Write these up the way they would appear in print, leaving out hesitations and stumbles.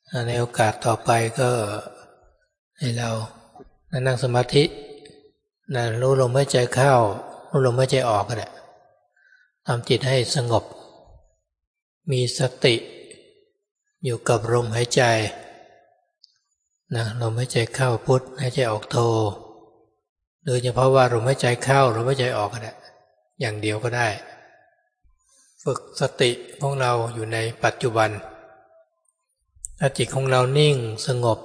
ในโอกาสต่อไปก็ให้เรานั่งสมาธิรู้ลมหายใจเข้ารู้ลมหายใจออกก็ได้ทำจิตให้สงบมีสติอยู่กับลมหายใจลมหายใจเข้าพุทหายใจออกโทโดยเฉพาะว่าลมหายใจเข้าลมหายใจออกก็ได้อย่างเดียวก็ได้ฝึกสติของเราอยู่ในปัจจุบันถ้าจิตของเรานิ่งสงบ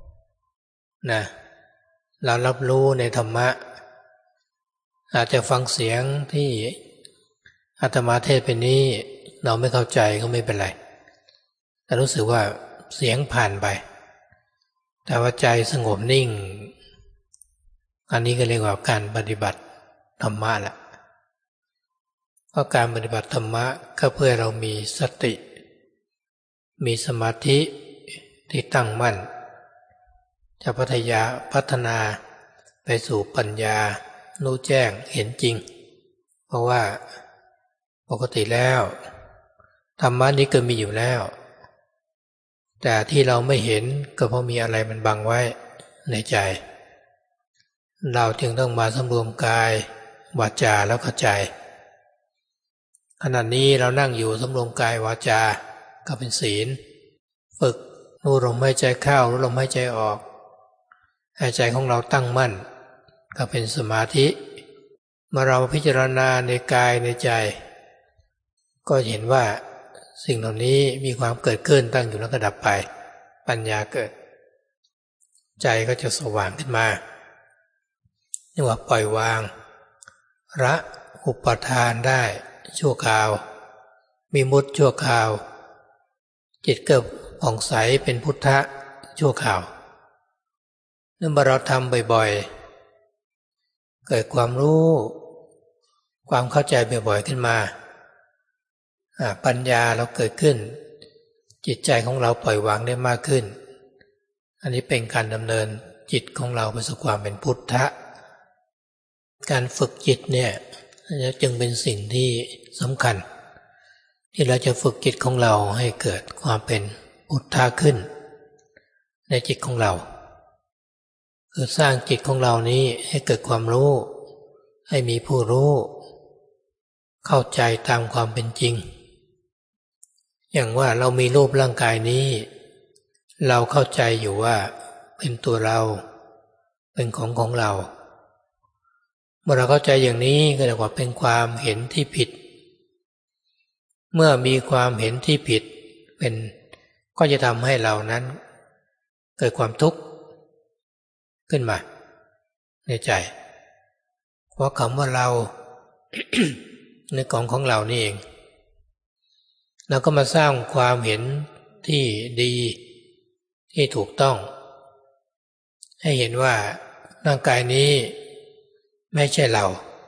เรารับรู้ในธรรมะอาจจะฟังเสียงที่อาตมาเทศน์ไปนี้เราไม่เข้าใจก็ไม่เป็นไรแต่รู้สึกว่าเสียงผ่านไปแต่ว่าใจสงบนิ่งอันนี้ก็เรียกว่าการปฏิบัติธรรมะแหละเพราะการปฏิบัติธรรมะก็เพื่อเรามีสติมีสมาธิที่ตั้งมั่นจะพัฒนาไปสู่ปัญญารู้แจ้งเห็นจริงเพราะว่าปกติแล้วธรรมะนี้ก็มีอยู่แล้วแต่ที่เราไม่เห็นก็เพราะมีอะไรมันบังไว้ในใจเราจึงต้องมาสำรวมกายวาจาแล้วก็ใจขณะนี้เรานั่งอยู่สำรวมกายวาจาก็เป็นศีลฝึกรู้ลมหายใจเข้ารู้ลมหายใจออกให้ใจของเราตั้งมั่นก็เป็นสมาธิเมื่อเราพิจารณาในกายในใจก็เห็นว่าสิ่งเหล่านี้มีความเกิดขึ้นตั้งอยู่แล้วก็ดับไปปัญญาเกิดใจก็จะสว่างขึ้นมาเรียกว่าปล่อยวางละอุปทานได้ชั่วคราวมีมุตชั่วคราวจิตเกิดผ่องใสเป็นพุทธะชั่วคราวเมื่อเราทำบ่อยๆเกิดความรู้ความเข้าใจบ่อยๆขึ้นมาปัญญาเราเกิดขึ้นจิตใจของเราปล่อยวางได้มากขึ้นอันนี้เป็นการดำเนินจิตของเราไปสู่ความเป็นพุทธะการฝึกจิตเนี่ยจึงเป็นสิ่งที่สำคัญที่เราจะฝึกจิตของเราให้เกิดความเป็นพุทธะขึ้นในจิตของเราคือสร้างจิตของเรานี้ให้เกิดความรู้ให้มีผู้รู้เข้าใจตามความเป็นจริงอย่างว่าเรามีรูปร่างกายนี้เราเข้าใจอยู่ว่าเป็นตัวเราเป็นของเราเมื่อเราเข้าใจอย่างนี้ก็เรียกว่าเป็นความเห็นที่ผิดเมื่อมีความเห็นที่ผิดก็จะทำให้เรานั้นเกิดความทุกข์ขึ้นมาในใจเพราะคำว่าเรา ในของเรานี่เองเราก็มาสร้างความเห็นที่ดีที่ถูกต้องให้เห็นว่าร่างกายนี้ไม่ใช่เรา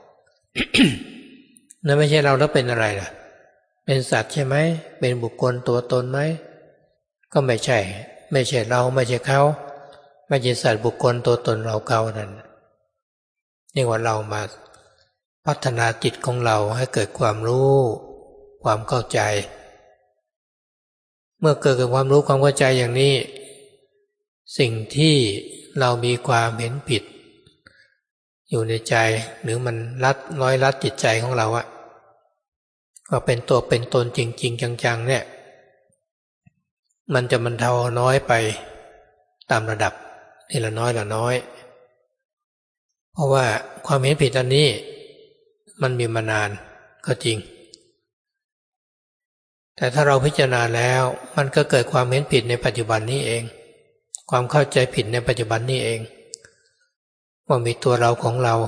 นั่นไม่ใช่เราแล้วเป็นอะไรล่ะเป็นสัตว์ใช่ไหมเป็นบุคคลตัวตนไหมก็ไม่ใช่เราไม่ใช่เขาไม่ใช่สัตว์บุคคลตัวตนเราเขานั่นนี่ว่าเรามาพัฒนาจิตของเราให้เกิดความรู้ความเข้าใจเมื่อเกิดความรู้ความเข้าใจอย่างนี้สิ่งที่เรามีความเห็นผิดอยู่ในใจหรือมันลัดจิตใจของเราอะว่าเป็นตัวเป็นตนจริงๆจังๆเนี่ยมันจะบรรเทาน้อยไปตามระดับทีละน้อยละน้อยเพราะว่าความเห็นผิดอันนี้มันมีมานานก็จริงแต่ถ้าเราพิจารณาแล้วมันก็เกิดความเห็นผิดในปัจจุบันนี้เองความเข้าใจผิดในปัจจุบันนี้เองว่ามีตัวเราของเรา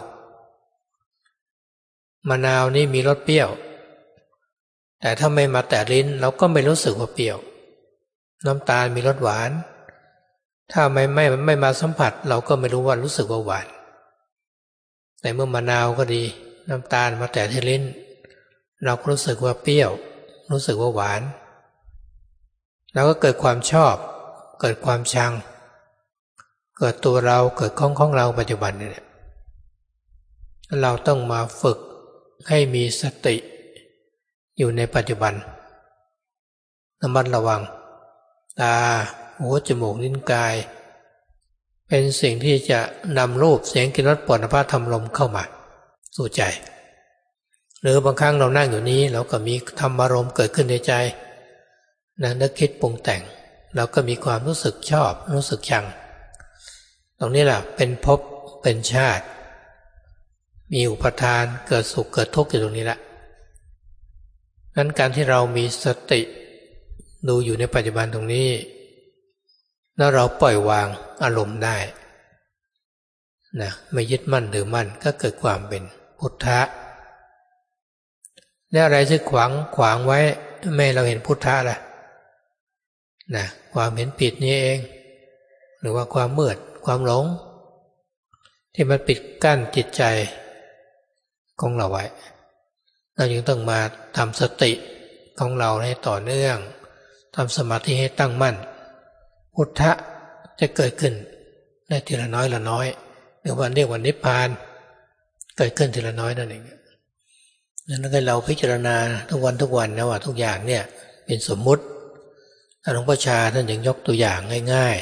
มะนาวนี่มีรสเปรี้ยวแต่ถ้าไม่มาแตะลิ้นเราก็ไม่รู้สึกว่าเปรี้ยวน้ำตาลมีรสหวานถ้าไม่มาสัมผัสเราก็ไม่รู้ว่ารู้สึกว่าหวานแต่เมื่อมะนาวก็ดีน้ำตาลมาแตะที่ลิ้นเราก็รู้สึกว่าเปรี้ยวรู้สึกว่าหวานแล้วก็เกิดความชอบเกิดความชังเกิดตัวเราเกิดของเราปัจจุบันนี่แหละเราต้องมาฝึกให้มีสติอยู่ในปัจจุบันระมัดระวังตาหูจมูกลิ้นกายเป็นสิ่งที่จะนำรูปเสียงกลิ่นรสผลภัณฑ์ธรรมลมเข้ามาสู่ใจหรือบางครั้งเรานั่งอยู่นี้เราก็มีธรรมารมณ์เกิดขึ้นในใจนึกคิดปรุงแต่งเราก็มีความรู้สึกชอบรู้สึกชังตรงนี้แหละเป็นภพเป็นชาติมีอุปทานเกิดสุขเกิดทุกข์อยู่ตรงนี้แหละนั้นการที่เรามีสติดูอยู่ในปัจจุบันตรงนี้แล้วเราปล่อยวางอารมณ์ได้นะไม่ยึดมั่นหรือมั่นก็เกิดความเป็นพุทธะแล้วอะไรที่ขวางไว้ไม่เราเห็นพุทธะล่ะนะความเห็นผิดนี้เองหรือว่าความมืดความหลงที่มันปิดกั้นจิตใจของเราไว้เราจึงต้องมาทำสติของเราให้ต่อเนื่องทำสมาธิให้ตั้งมั่นพุทธะจะเกิดขึ้นได้ทีละน้อยละน้อยหรือว่าเรียกว่านิพพานเกิดขึ้นทีละน้อยนั่นเองนั้นก็เราพิจารณาทุกวันนะว่าทุกอย่างเนี่ยเป็นสมมุติหลวงพ่อชาท่านยังยกตัวอย่างง่าย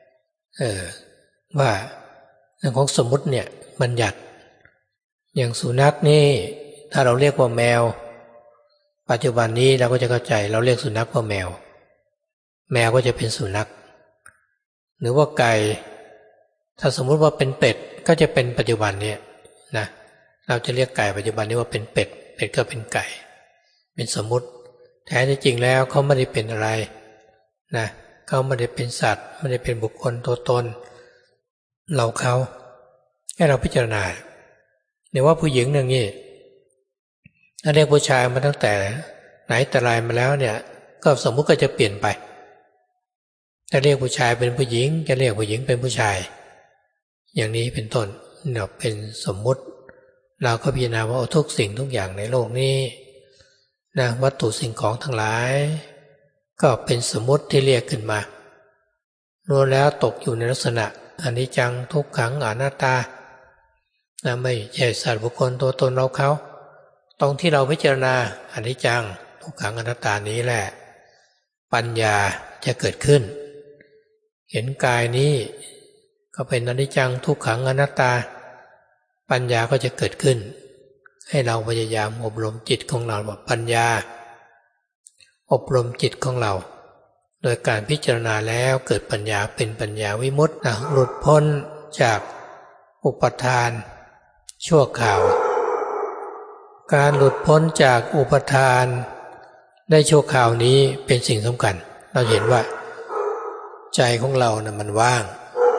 ๆว่าเรื่องของสมมุติเนี่ยบัญญัติอย่างสุนัขนี่ถ้าเราเรียกว่าแมวปัจจุบันนี้เราก็จะเข้าใจเราเรียกสุนัขว่าแมวก็จะเป็นสุนัขหรือว่าไก่ถ้าสมมุติว่าเป็นเป็ดก็จะเป็นปัจจุบันเนี่ยนะเราจะเรียกไก่ปัจจุบันนี้ว่าเป็นเป็ดก็เป็นไก่เป็นสมมุติแท้ที่จริงแล้วเขาไม่ได้เป็นอะไรนะเขาไม่ได้เป็นสัตว์ไม่ได้เป็นบุคคลตัวตนเขาให้เราพิจารณาเนี่ยว่าผู้หญิงหนึ่งนี่ถ้าเรียกผู้ชายมาตั้งแต่ไหนแต่ไรมาแล้วเนี่ยก็สมมุติก็จะเปลี่ยนไปจะเรียกผู้ชายเป็นผู้หญิงจะเรียกผู้หญิงเป็นผู้ชายอย่างนี้เป็นต้นเนี่ยเป็นสมมุติเราก็พิจารณาว่าทุกสิ่งทุกอย่างในโลกนี้นะวัตถุสิ่งของทั้งหลายก็เป็นสมมุติที่เรียกขึ้นมารวมแล้วตกอยู่ในลักษณะอนิจจังทุกขังอนัตตานะไม่ใช่สัตว์บุคคลตัวตนเขาตรงที่เราพิจารณาอนิจจังทุกขังอนัตตานี้แหละปัญญาจะเกิดขึ้นเห็นกายนี้ก็เป็นอนิจจังทุกขังอนัตตาปัญญาก็จะเกิดขึ้นให้เราพยายามอบรมจิตของเราว่าปัญญาอบรมจิตของเราโดยการพิจารณาแล้วเกิดปัญญาเป็นปัญญาวิมุตติหลุดพ้นจากอุปทานชั่วคราวการหลุดพ้นจากอุปทานได้ชั่วคราวนี้เป็นสิ่งสำคัญเราเห็นว่าใจของเรานะมันว่าง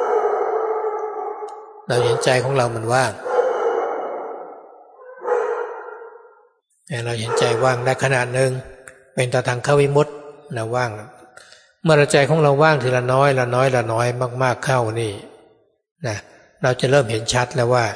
เราเห็นใจของเรามันว่างเราเห็นใจว่างได้ขนาดหนึ่งเป็นตทังควิมุตตินะว่างเมื่อใจของเราว่างทีละน้อยมากๆเข้านี่นะเราจะเริ่มเห็นชัดแล้วว่า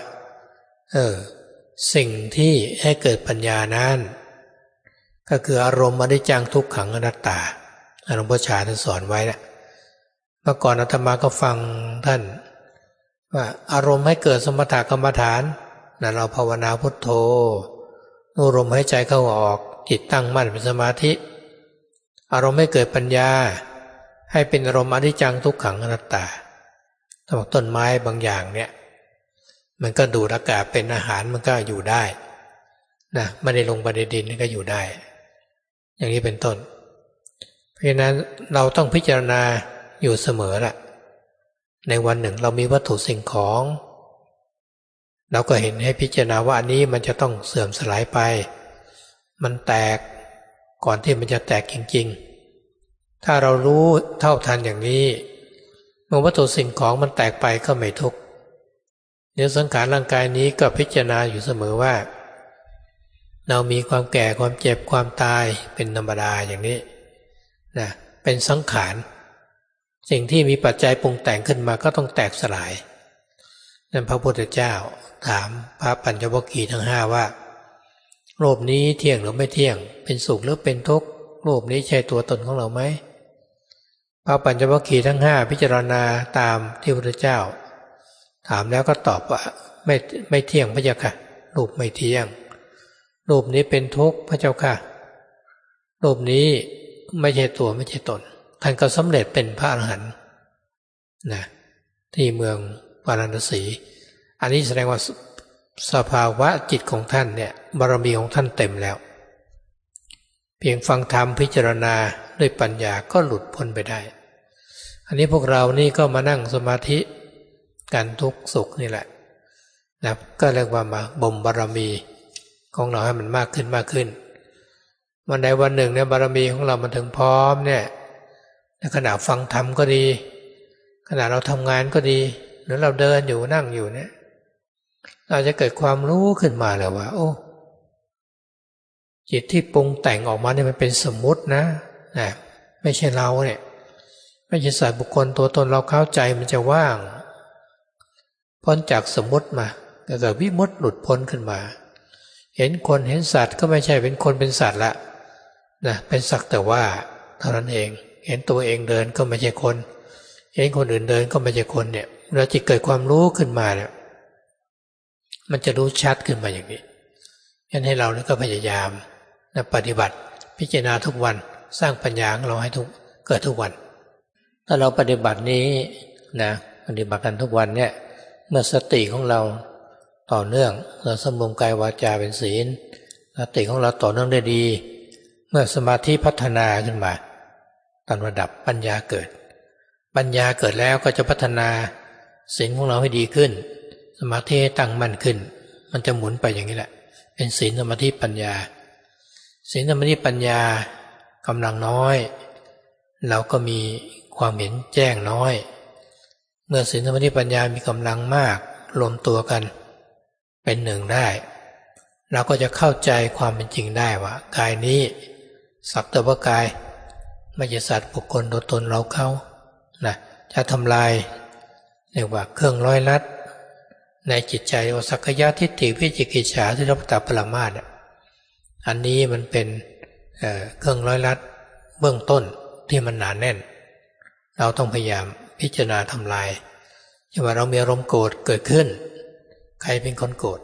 สิ่งที่ให้เกิดปัญญานั้นก็คืออารมณ์อนิจจังทุกขังอนัตตาหลวงพ่อชาท่านสอนไว้นะเมื่อก่อนอาตมาก็ฟังท่านว่าอารมณ์ให้เกิดสมถกรรมฐานนะเราภาวนาพุทโธอารมณ์ให้ใจเข้าออกจิตตั้งมั่นเป็นสมาธิอารมณ์ให้เกิดปัญญาให้เป็นอารมณ์อนิจจังทุกขังอนัตตาถ้าบอกต้นไม้บางอย่างเนี่ยมันก็ดูดอากาศเป็นอาหารมันก็อยู่ได้นะไม่ได้ลงไปในดินก็อยู่ได้อย่างนี้เป็นต้นเพราะฉะนั้นเราต้องพิจารณาอยู่เสมอแหละในวันหนึ่งเรามีวัตถุสิ่งของเราก็เห็นให้พิจารณาว่าอันนี้มันจะต้องเสื่อมสลายไปมันแตกก่อนที่มันจะแตกจริงๆถ้าเรารู้เท่าทันอย่างนี้เมื่อวัตถุสิ่งของมันแตกไปก็ไม่ทุกข์เดี๋ยวสังขารร่างกายนี้ก็พิจารณาอยู่เสมอว่าเรามีความแก่ความเจ็บความตายเป็นธรรมดาอย่างนี้นะเป็นสังขารสิ่งที่มีปัจจัยปรุงแต่งขึ้นมาก็ต้องแตกสลายนั่นพระพุทธเจ้าถามพระปัญจวัคคีย์ทั้งห้าว่ารูปนี้เที่ยงหรือไม่เที่ยงเป็นสุขหรือเป็นทุกข์รูปนี้ใช่ตัวตนของเราไหมพระปัญจวัคคีย์ทั้งห้าพิจารณาตามที่พระพุทธเจ้าถามแล้วก็ตอบว่าไม่เที่ยงพระเจ้าค่ะรูปไม่เที่ยงรู รูปนี้เป็นทุกข์พระเจ้าค่ะรูปนี้ไม่ใช่ตัวไม่ใช่ตนท่านก็สำเร็จเป็นพระอรหันต์นะที่เมืองวาราณสีอันนี้แสดงว่าสภาวะจิตของท่านเนี่ยบารมีของท่านเต็มแล้วเพียงฟังธรรมพิจารณาด้วยปัญญาก็หลุดพ้นไปได้อันนี้พวกเรานี่ก็มานั่งสมาธิกันทุกสุขนี่แหละนะก็เรียกว่ามาบ่มบารมีของเราให้มันมากขึ้นมากขึ้นวันใดวันหนึ่งเนี่ยบารมีของเรามันถึงพร้อมเนี่ยในขณะฟังธรรมก็ดีขณะเราทำงานก็ดีหรือเราเดินอยู่นั่งอยู่เนี่ยเราจะเกิดความรู้ขึ้นมาเลยว่าโอ้จิตที่ปรุงแต่งออกมาเนี่ยมันเป็นสมมุตินะไม่ใช่เราเนี่ยไม่ใช่สัตว์บุคคลตัวตนเราเข้าใจมันจะว่างพ้นจากสมมุติมาเกิดวิมุตติหลุดพ้นขึ้นมาเห็นคนเห็นสัตว์ก็ไม่ใช่เป็นคนเป็นสัตว์ละนะเป็นสักแต่ว่าเท่านั้นเองเห็นตัวเองเดินก็ไม่ใช่คนเห็นคนอื่นเดินก็ไม่ใช่คนเนี่ยเราจะเกิดความรู้ขึ้นมาเนี่ยมันจะรู้ชัดขึ้นมาอย่างนี้งั้นให้เราก็พยายามนะปฏิบัติพิจารณาทุกวันสร้างปัญญาของเราให้เกิดทุกวันถ้าเราปฏิบัตินี้นะปฏิบัติกันทุกวันเนี่ยเมื่อสติของเราต่อเนื่องเราสำรวมกายวาจาเป็นศีลสติของเราต่อเนื่องได้ดีเมื่อสมาธิพัฒนาขึ้นมาตามระดับปัญญาเกิดปัญญาเกิดแล้วก็จะพัฒนาศีลของเราให้ดีขึ้นสมาธิตั้งมั่นขึ้นมันจะหมุนไปอย่างนี้แหละเป็นศีลสมาธิปัญญาศีลสมาธิปัญญากำลังน้อยเราก็มีความเห็นแจ้งน้อยเมื่อศีลสมาธิปัญญามีกำลังมากรวมตัวกันเป็นหนึ่งได้เราก็จะเข้าใจความเป็นจริงได้ว่ากายนี้สักแต่ว่ากายไม่ใช่สัตว์บุคคลตัวตนเราเขานะจะทำลายเรียกว่าเครื่องร้อยลัดในจิตใจโอสักขยะทิฏฐิวิจิกิจฉาที่เราตัดปรามาสอันนี้มันเป็นเครื่องร้อยลัดเบื้องต้นที่มันหนาแน่นเราต้องพยายามพิจารณาทำลายอย่าว่าเรามีอารมณ์โกรธเกิดขึ้นใครเป็นคนโกรธ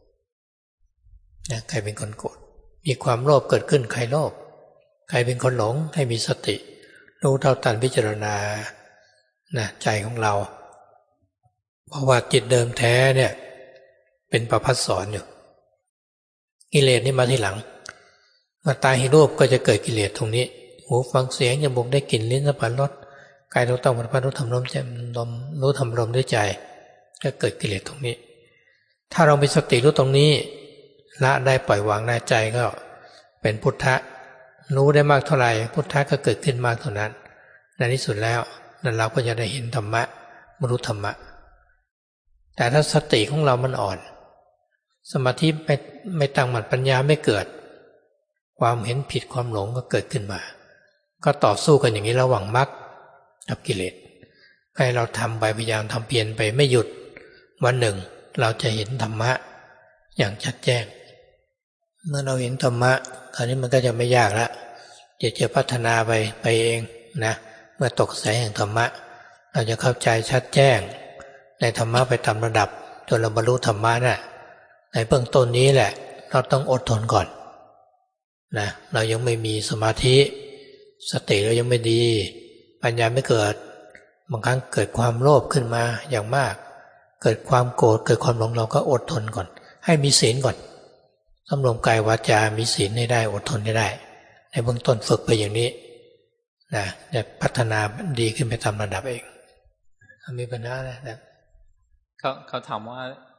ใครเป็นคนโกรธมีความโลภเกิดขึ้นใครโลภใครเป็นคนหลงให้มีสติรู้เท่าทันพิจารณาใจของเราเพราะว่าจิตเดิมแท้เนี่ยเป็นประภัสสรอยู่กิเลสนี่มาทีหลังมาตาเห็นรูปก็จะเกิดกิเลสตรงนี้หูฟังเสียงจมูกได้กลิ่นลิ้นสัมผัสรสกายรู้ต้องมันรู้ทำลมใจรู้ทำลมด้วยใจก็เกิดกิเลสตรงนี้ถ้าเรามีสติรู้ตรงนี้ละได้ปล่อยวางได้ใจก็เป็นพุทธะรู้ได้มากเท่าไหร่พุทธะก็เกิดขึ้นมากเท่านั้นในที่สุดแล้วนั่นเราก็จะได้เห็นธรรมะบรรลุธรรมะแต่ถ้าสติของเรามันอ่อนสมาธิไม่ตั้งมั่นปัญญาไม่เกิดความเห็นผิดความหลงก็เกิดขึ้นมาก็ต่อสู้กันอย่างนี้ระหว่างมรรคกับกิเลสให้เราทำไปพยายามทำเพียรไปไม่หยุดวันหนึ่งเราจะเห็นธรรมะอย่างชัดแจ้งเมื่อเราเห็นธรรมะคราวนี้มันก็จะไม่ยากละจะพัฒนาไปเองนะเมื่อตกกระแสแห่งธรรมะเราจะเข้าใจชัดแจ้งในธรรมะไปตามระดับจนเราบรรลุธรรมะน่ะในเบื้องต้นนี้แหละเราต้องอดทนก่อนนะเรายังไม่มีสมาธิสติเรายังไม่ดีปัญญาไม่เกิดบางครั้งเกิดความโลภขึ้นมาอย่างมากเกิดความโกรธเกิดความหลงเราก็อดทนก่อนให้มีศีลก่อนสำรวมกายวาจามีศีลให้ได้อดทนให้ได้ในเบื้องต้นฝึกไปอย่างนี้นะจะพัฒนาดีขึ้นไปตามระดับเองมีปัญหาอะไรนะเขาถามว่า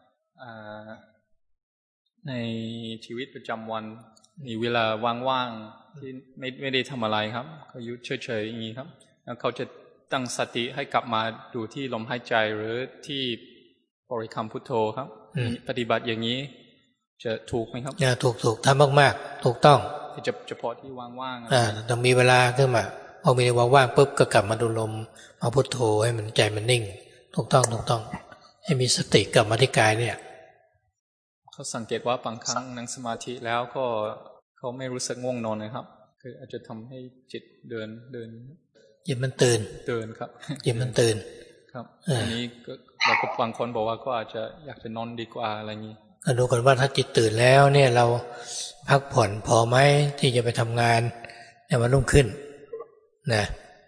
ในชีวิตประจำวันมีเวลาว่างๆที่ไม่ได้ทำอะไรครับเขาอยู่เฉยๆอย่างนี้ครับแล้วเขาจะตั้งสติให้กลับมาดูที่ลมหายใจหรือที่บริกรรมพุทโธครับปฏิบัติอย่างนี้จะถูกไหมครับถูกทำมากๆถูกต้องเฉพาะที่ว่างๆต้องมีเวลาขึ้นมาพอมีเวลาว่างปุ๊บก็กลับมาดูลมมาพุทโธให้มันใจมันนิ่งถูกต้องให้มีสติกลับมาที่กายเนี่ยเขาสังเกตว่าบางครั้งนั่งสมาธิแล้วก็เขาไม่รู้สึกง่วงนอนนะครับคืออาจจะทำให้จิตเดินจิตมันตื่นครับจิตมันตื่นครับอันนี้เราก็บางคนบอกว่าก็อาจจะอยากจะนอนดีกว่าอะไรอย่างนี้ก็ดูกันว่าถ้าจิตตื่นแล้วเนี่ยเราพักผ่อนพอไหมที่จะไปทำงานในวันรุ่งขึ้นนะ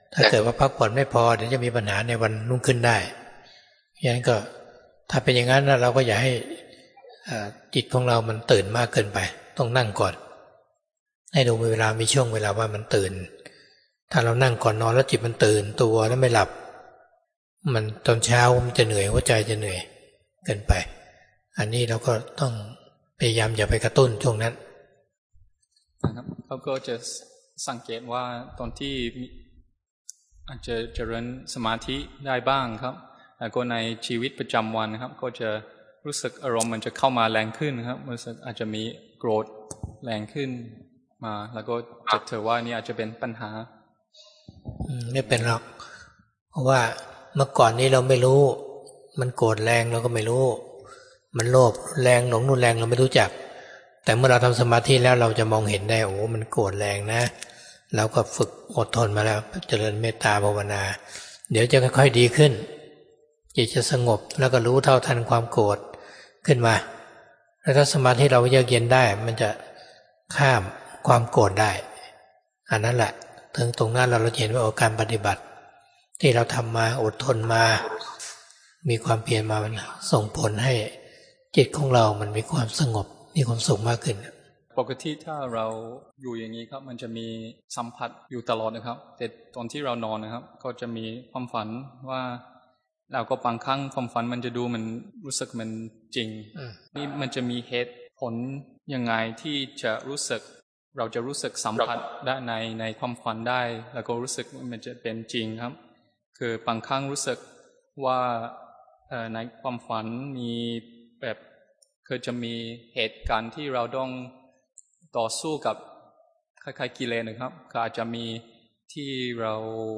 ถ้าเกิดว่าพักผ่อนไม่พอเดี๋ยวจะมีปัญหาในวันรุ่งขึ้นได้อย่างนั้นก็ถ้าเป็นอย่างนั้นเราก็อย่าให้จิตของเรามันตื่นมากเกินไปต้องนั่งก่อนให้ดูมีช่วงเวลาว่ามันตื่นถ้าเรานั่งก่อนนอนแล้วจิตมันตื่นตัวแล้วไม่หลับมันตอนเช้ามันจะเหนื่อยหัวใจจะเหนื่อยเกินไปอันนี้เราก็ต้องพยายามอย่าไปกระตุ้นช่วงนั้นนะครับเขาก็จะสังเกตว่าตอนที่อาจจะเจริญสมาธิได้บ้างครับแล้วก็ในชีวิตประจำวันครับก็จะรู้สึกอารมณ์มันจะเข้ามาแรงขึ้นครับรู้สึกอาจจะมีโกรธแรงขึ้นมาแล้วก็จะถือว่านี่อาจจะเป็นปัญหาไม่เป็นหรอกเพราะว่าเมื่อก่อนนี้เราไม่รู้มันโกรธแรงเราก็ไม่รู้มันโลภแรงหลงรุนแรงเราไม่รู้จักแต่เมื่อเราทำสมาธิแล้วเราจะมองเห็นได้โอ้มันโกรธแรงนะเราก็ฝึกอดทนมาแล้วเจริญเมตตาภาวนาเดี๋ยวจะค่อยๆดีขึ้นจิตจะสงบแล้วก็รู้เท่าทันความโกรธขึ้นมาแล้วถ้าสมาธิเราเยือกเย็นได้มันจะข้ามความโกรธได้อันนั้นแหละถึงตรงนั้นเราเห็นว่าการปฏิบัติที่เราทำมาอดทนมามีความเพียรมามันส่งผลให้จิตของเรามันมีความสงบมีความสุขมากขึ้นปกติถ้าเราอยู่อย่างนี้ครับมันจะมีสัมผัสอยู่ตลอดนะครับแต่ตอนที่เรานอนนะครับก็จะมีความฝันว่าเราก็บางครั้งความฝันมันจะดูมันรู้สึกมันจริงนี่มันจะมีเหตุผลยังไงที่จะรู้สึกเราจะรู้สึกสัมผัสได้ในความฝันได้แล้วก็รู้สึกมันจะเป็นจริงครับคือบางครั้งรู้สึกว่าในความฝันมีแบบเคยจะมีเหตุการณ์ที่เราต้องต่อสู้กับคล้ายๆกิเลสนะครับก็อาจจะมีที่เรา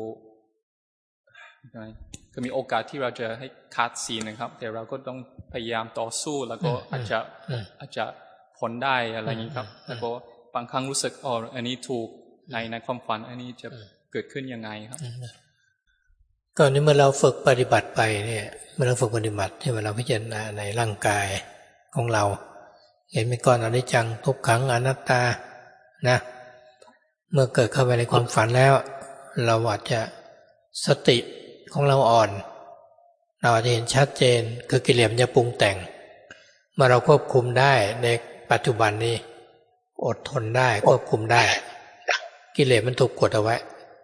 คือมีโอกาสที่เราจะให้ขาดศีลนะครับแต่เราก็ต้องพยายามต่อสู้แล้วก็อาจจะผลได้อะไรอย่างนี้ครับแล้วก็บางครั้งรู้สึกอันนี้ถูกในความฝันอันนี้จะเกิดขึ้นยังไงครับก่อนนี้เมื่อเราฝึกปฏิบัติไปเนี่ยเมื่อเราฝึกปฏิบัติที่เราพิจารณาในร่างกายของเราเห็นเป็นก้อนอนิจจังทุกขังอนัตตานะเมื่อเกิดเข้าไปในความฝันแล้วเราอาจจะสติของเราอ่อนเราอาจจะเห็นชัดเจนคือกิเลสมันจะปรุงแต่งเมื่อเราควบคุมได้ในปัจจุบันนี้อดทนได้ควบคุมได้กิเลสมันถูกกดเอาไว้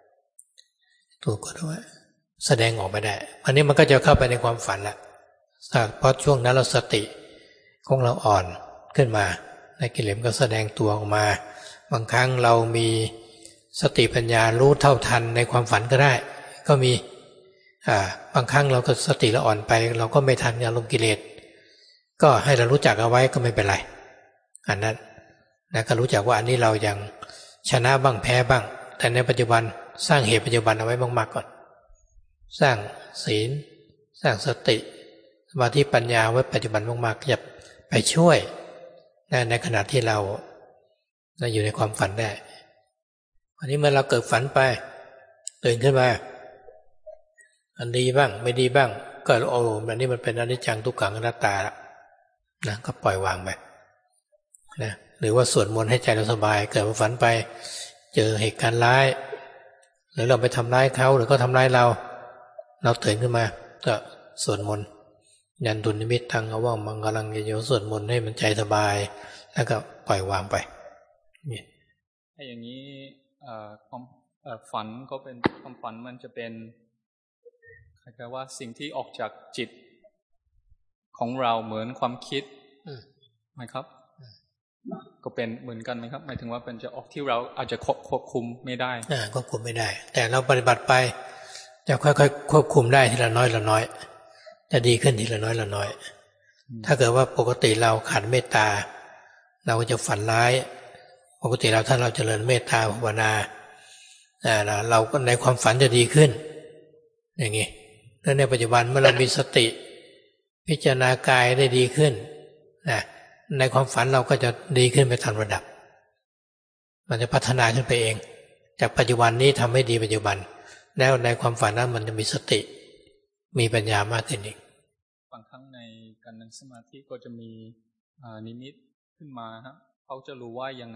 แสดงออกไม่ได้อันนี้มันก็จะเข้าไปในความฝันละเพราะช่วงนั้นเราสติของเราอ่อนขึ้นมาในกิเลสก็แสดงตัวออกมาบางครั้งเรามีสติปัญญารู้เท่าทันในความฝันก็ได้ก็มีบางครั้งเราก็สติเราอ่อนไปเราก็ไม่ทันอารมณ์กิเลสก็ให้เรารู้จักเอาไว้ก็ไม่เป็นไรอันนั้นนะก็รู้จักว่าอันนี้เรายังชนะบ้างแพ้บ้างแต่ในปัจจุบันสร้างเหตุปัจจุบันเอาไว้มากๆก่อนสร้างศีลสร้างสติสมาธิปัญญาไว้ปัจจุบันมากๆจะไปช่วยในขณะที่เราอยู่ในความฝันได้วันนี้เมื่อเราเกิดฝันไปตื่นขึ้นมาอันดีบ้างไม่ดีบ้างก็อันนี้มันเป็นอนิจจังทุกขังอนัตตานะก็ปล่อยวางไปนะหรือว่าสวดมนต์ให้ใจเราสบายเกิดมาฝันไปเจอเหตุการณ์ร้ายหรือเราไปทำร้ายเขาหรือก็ทำร้ายเราตื่นขึ้นมาก็สวดมนต์ยันตุนิมิตทังอว่างมังกลังโยสวดมนต์ให้มันใจสบายแล้วก็ปล่อยวางไปนี่ถ้าอย่างนี้ความฝันก็เป็นความฝันมันจะเป็นคล้ายๆว่าสิ่งที่ออกจากจิตของเราเหมือนความคิดไหมครับก็เป็นเหมือนกันไหมครับหมายถึงว่าเป็นจะออกที่เราอาจจะควบคุมไม่ได้ควบคุมไม่ได้แต่เราปฏิบัติไปจะค่อยๆควบคุมได้ทีละน้อยจะดีขึ้นทีละน้อยถ้าเกิดว่าปกติเราขาดเมตตาเราก็จะฝันร้ายปกติเราถ้าเราเจริญเมตตาภาวนาเราก็ในความฝันจะดีขึ้นอย่างนี้แล้วในปัจจุบันเมื่อเรามีสติพิจารณากายได้ดีขึ้นในความฝันเราก็จะดีขึ้นไปตามระดับมันจะพัฒนาขึ้นไปเองจากปัจจุบันนี้ทำให้ดีปัจจุบันแล้วในความฝันนั้นมันจะมีสติมีปัญญามากขึ้นอีกบางครั้งในการนั่งสมาธิก็จะมีนิมิตขึ้นมาครับเขาจะรู้ว่ายังไง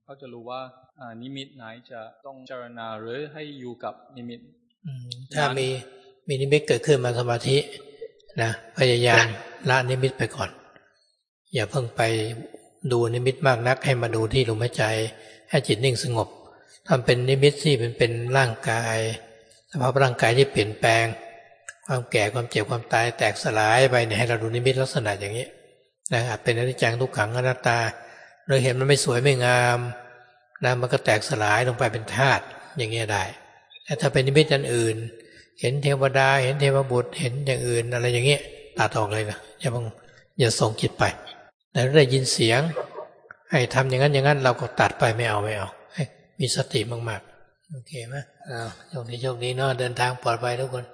เขาจะรู้ว่านิมิตไหนจะต้องเจรณาหรือให้อยู่กับนิมิตถ้ามีนิมิตเกิดขึ้นมาสมาธินะพยายามละนิมิตไปก่อนอย่าเพิ่งไปดูนิมิตมากนักให้มาดูที่ลมหายใจให้จิตนิ่งสงบทำเป็นนิมิตที่เป็นร่างกายสภาพร่างกายที่เปลี่ยนแปลงความแก่ความเจ็บความตายแตกสลายไปเนี่ยให้เราดูนิมิตลักษณะอย่างนี้นะครับเป็นอนิจจังทุกขังอนัตตาเราเห็นมันไม่สวยไม่งามนะมันก็แตกสลายลงไปเป็นธาตุอย่างเงี้ยได้แต่ถ้าเป็นนิมิตอันอื่นเห็นเทวดาเห็นเทวบุตรเห็นอย่างอื่นอะไรอย่างเงี้ยตัดออกเลยนะอย่าส่งจิตไปแต่ถ้าได้ยินเสียงให้ทำอย่างนั้นเราก็ตัดไปไม่เอาให้มีสติมากๆโอเคไหมโชคดีเนาะเดินทางปลอดภัยทุกคน